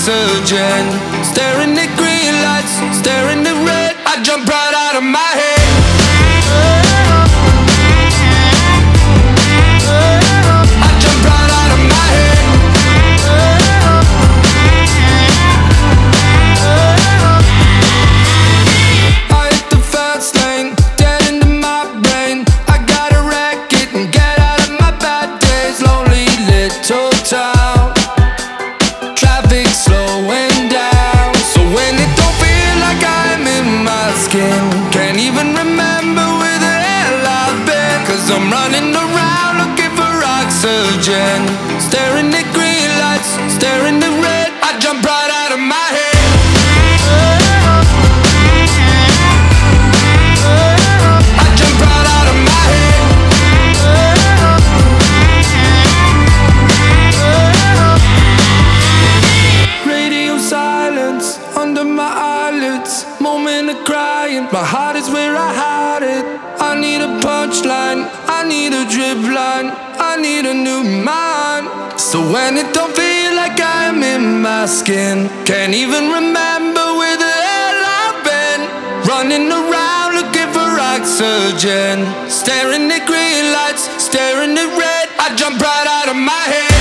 oxygen. Staring at green lights, staring at red. I jump right out of my head. Can't even remember where the hell I've been, 'cause I'm running around looking for oxygen. Staring at green lights, staring at red. I jump right out of my head. I jump right out of my head. Radio silence under my eyelids. Moment of crying, my heart is where I hide it. I need a punchline, I need a drip line, I need a new mind. So when it don't feel like I'm in my skin, can't even remember where the hell I've been. Running around looking for oxygen. Staring at green lights, staring at red. I jump right out of my head.